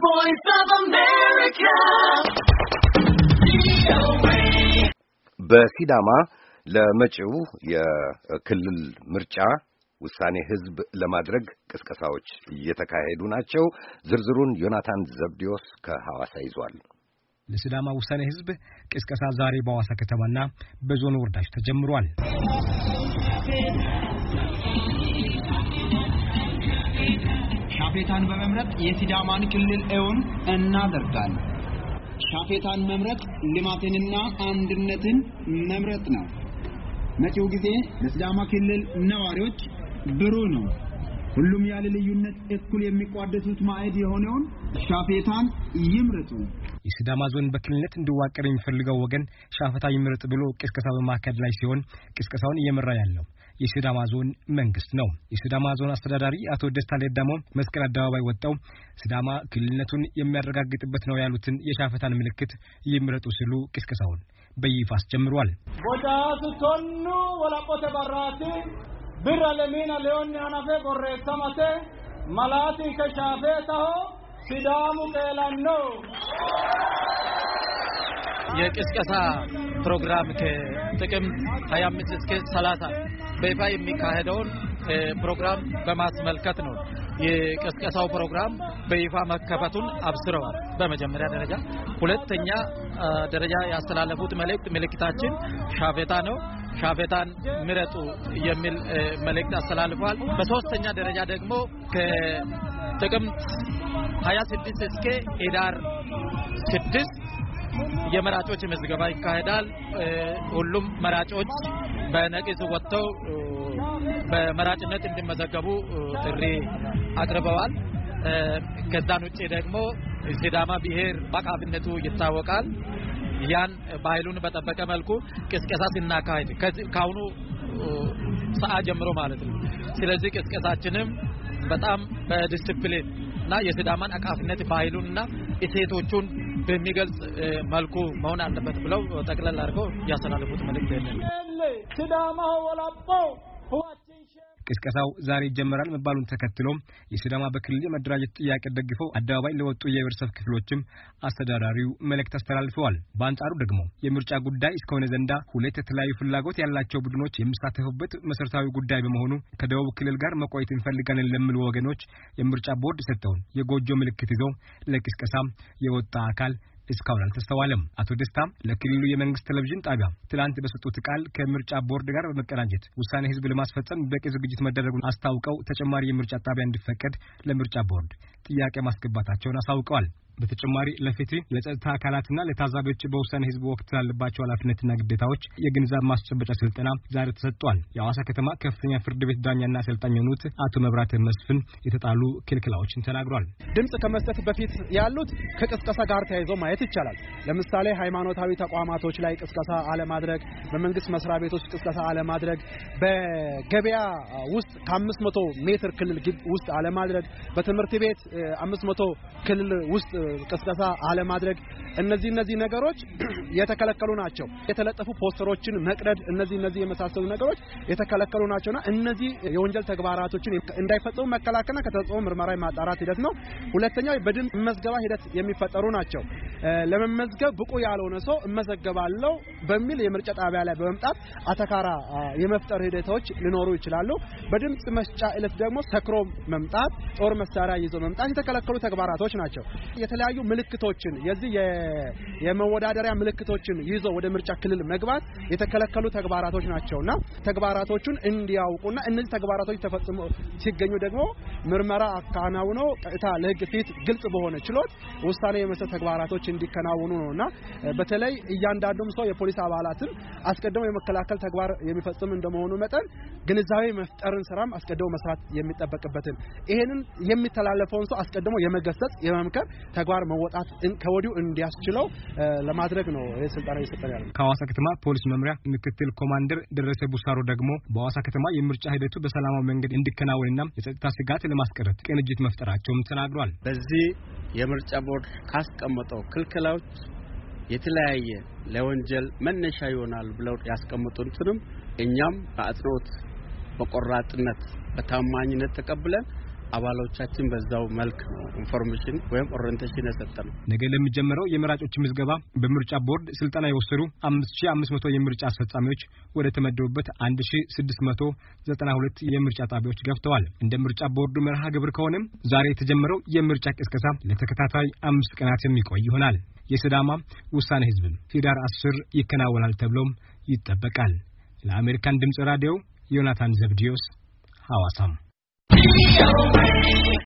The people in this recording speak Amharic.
voice of America. በሲዳማ ለመጪው የክልል ምርጫ ውሳኔ ህዝብ ለማድረግ ቅስቀሳዎች እየተካሄዱ ናቸው። ዝርዝሩን ዮናታን ዘብዲዮስ ከሐዋሳ ይዟል። ለሲዳማ ውሳኔ ህዝብ ቅስቀሳ ዛሬ በሐዋሳ ከተማና በዞኑ ወረዳዎች ተጀምሯል። ሻፌታን በመምረጥ የሲዳማን ክልል እውን እናደርጋለን። ሻፌታን መምረጥ ልማትንና አንድነትን መምረጥ ነው። መጪው ጊዜ ለሲዳማ ክልል ነዋሪዎች ብሩህ ነው። ሁሉም ያለ ልዩነት እኩል የሚቋደሱት ማዕድ የሆነውን ሻፌታን ይምረጡ። የሲዳማ ዞን በክልልነት እንዲዋቀር የሚፈልገው ወገን ሻፌታ ይምረጥ ብሎ ቅስቀሳ በማካሄድ ላይ ሲሆን ቅስቀሳውን እየመራ ያለው የሲዳማ ዞን መንግስት ነው። የሲዳማ ዞን አስተዳዳሪ አቶ ደስታ ሌዳሞ መስቀል አደባባይ ወጣው ሲዳማ ክልልነቱን የሚያረጋግጥበት ነው ያሉትን የሻፌታን ምልክት ይምረጡ ሲሉ ቅስቀሳውን በይፋ አስጀምሯል። ቦታቱ ቶኑ ወላቆተ ባራቲ ብራለሚና ሊዮን አናፈ ቆሬሰማቴ ማላቲ ከሻፌታው ሲዳሙ ቀላኖ የቅስቀሳ ፕሮግራም ከጥቅምት 25 እስከ 30 በይፋ የሚካሄደውን ፕሮግራም በማስመልከት ነው። የቅስቀሳው ፕሮግራም በይፋ መከፈቱን አብስረዋል። በመጀመሪያ ደረጃ ሁለተኛ ደረጃ ያስተላለፉት ምልክታችን ሻፌታ ነው። ሻፌታን ምረጡ የሚል መልእክት አስተላልፈዋል። በሶስተኛ ደረጃ ደግሞ ከጥቅምት 26 እስከ ህዳር 6 የመራጮች ምዝገባ ይካሄዳል። ሁሉም መራጮች በነቂስ ወጥተው በመራጭነት እንዲመዘገቡ ጥሪ አቅርበዋል። ከዛን ውጪ ደግሞ ሲዳማ ብሔር በአቃፊነቱ ይታወቃል። ያን ባህሉን በጠበቀ መልኩ ቅስቀሳ ሲናካሄድ ካሁኑ ሰዓት ጀምሮ ማለት ነው። ስለዚህ ቅስቀሳችንም በጣም በዲሲፕሊን እና የሲዳማን አቃፊነት ባህሉንና እሴቶቹን በሚገልጽ መልኩ መሆን አለበት ብለው ጠቅለል አድርገው ያስተላልፉት መልእክት ነው። ሲዳማ ወላቦ ቅስቀሳው ዛሬ ይጀምራል መባሉን ተከትሎ የሲዳማ በክልል መደራጀት ጥያቄ ደግፈው አደባባይ ለወጡ የህብረተሰብ ክፍሎችም አስተዳዳሪው መልእክት አስተላልፈዋል። በአንጻሩ ደግሞ የምርጫ ጉዳይ እስከሆነ ዘንዳ ሁለት የተለያዩ ፍላጎት ያላቸው ቡድኖች የሚሳተፉበት መሰረታዊ ጉዳይ በመሆኑ ከደቡብ ክልል ጋር መቆየት እንፈልጋለን ለሚሉ ወገኖች የምርጫ ቦርድ ሰጠውን የጎጆ ምልክት ይዘው ለቅስቀሳ የወጣ አካል እስካሁን አልተስተዋለም። አቶ ደስታ ለክልሉ የመንግስት ቴሌቪዥን ጣቢያ ትላንት በሰጡት ቃል ከምርጫ ቦርድ ጋር በመቀናጀት ውሳኔ ህዝብ ለማስፈጸም በቂ ዝግጅት መደረጉን አስታውቀው ተጨማሪ የምርጫ ጣቢያ እንዲፈቀድ ለምርጫ ቦርድ ጥያቄ ማስገባታቸውን አሳውቀዋል። በተጨማሪ ለፍትህ ለጸጥታ አካላትና ለታዛቢዎች በውሳኔ ህዝብ ወቅት ያለባቸው ኃላፊነትና ግዴታዎች የግንዛቤ ማስጨበጫ ስልጠና ዛሬ ተሰጥቷል። የሐዋሳ ከተማ ከፍተኛ ፍርድ ቤት ዳኛና አሰልጣኝ የሆኑት አቶ መብራት መስፍን የተጣሉ ክልክላዎችን ተናግሯል። ድምጽ ከመስጠት በፊት ያሉት ከቅስቀሳ ጋር ተያይዞ ማየት ይቻላል። ለምሳሌ ሃይማኖታዊ ተቋማቶች ላይ ቅስቀሳ አለማድረግ፣ በመንግስት መስሪያ ቤቶች ቅስቀሳ አለማድረግ፣ በገበያ ውስጥ ከ500 ሜትር ክልል ውስጥ አለማድረግ፣ በትምህርት ቤት 500 ክልል ውስጥ ቅስቀሳ አለማድረግ እነዚህ ነገሮች የተከለከሉ ናቸው። የተለጠፉ ፖስተሮችን መቅደድ እነዚህ የመሳሰሉ ነገሮች የተከለከሉ ናቸውና እነዚህ የወንጀል ተግባራቶችን እንዳይፈጸሙ መከላከልና ከተፈጸሙ ምርመራ ማጣራት ሂደት ነው። ሁለተኛው በድምጽ መዝገባ ሂደት የሚፈጠሩ ናቸው። ለመመዝገብ ብቁ ያልሆነ ሰው እመዘገባለሁ በሚል የምርጫ ጣቢያ ላይ በመምጣት አተካራ የመፍጠር ሂደቶች ሊኖሩ ይችላሉ። በድምጽ መስጫ ዕለት ደግሞ ሰክሮ መምጣት፣ ጦር መሳሪያ ይዞ መምጣት የተከለከሉ ተግባራቶች ናቸው። የተለያዩ ምልክቶችን የዚህ የመወዳደሪያ ምልክቶችን ይዞ ወደ ምርጫ ክልል መግባት የተከለከሉ ተግባራቶች ናቸውና ተግባራቶቹን እንዲያውቁና እነዚህ ተግባራቶች ተፈጽሞ ሲገኙ ደግሞ ምርመራ አካናውኖ ቀጥታ ለሕግ ፊት ግልጽ በሆነ ችሎት ውሳኔ የመስጠት ተግባራቶች እንዲከናወኑ ነውና በተለይ እያንዳንዱም ሰው የፖሊስ አባላትን አስቀድሞ የመከላከል ተግባር የሚፈጽም እንደመሆኑ መጠን ግንዛቤ መፍጠርን ስራም አስቀድሞ መስራት የሚጠበቅበትን ይሄንን የሚተላለፈውን ሰው አስቀድሞ የመገሰጽ የመምከር ተግባር መወጣት ከወዲሁ እንዲያስችለው ለማድረግ ነው ይሄ ስልጣን እየሰጠን ያለው። ከሐዋሳ ከተማ ፖሊስ መምሪያ ምክትል ኮማንደር ደረሰ ቡሳሮ ደግሞ በሐዋሳ ከተማ የምርጫ ሂደቱ በሰላማዊ መንገድ እንዲከናወንና የጸጥታ ስጋት ለማስቀረት ቅንጅት መፍጠራቸውም ተናግሯል። በዚህ የምርጫ ቦርድ ካስቀመጠው ክልክላዎች የተለያየ ለወንጀል መነሻ ይሆናል ብለው ያስቀመጡትንም እኛም በአጽንኦት በቆራጥነት በታማኝነት ተቀብለን አባሎቻችን በዛው መልክ ኢንፎርሜሽን ወይም ኦሪየንቴሽን የሰጠነው። ነገ ለሚጀምረው የምርጫዎች ምዝገባ በምርጫ ቦርድ ስልጠና የወሰዱ 5500 የምርጫ አስፈጻሚዎች ወደ ተመደቡበት 1692 የምርጫ ጣቢያዎች ገብተዋል። እንደ ምርጫ ቦርዱ መርሃ ግብር ከሆነም ዛሬ የተጀመረው የምርጫ ቅስቀሳ ለተከታታይ 5 ቀናት የሚቆይ ይሆናል። የሲዳማ ውሳኔ ህዝብ ህዳር 10 ይከናወናል ተብሎም ይጠበቃል። ለአሜሪካን ድምጽ ራዲዮ ዮናታን ዘብዲዮስ ሐዋሳም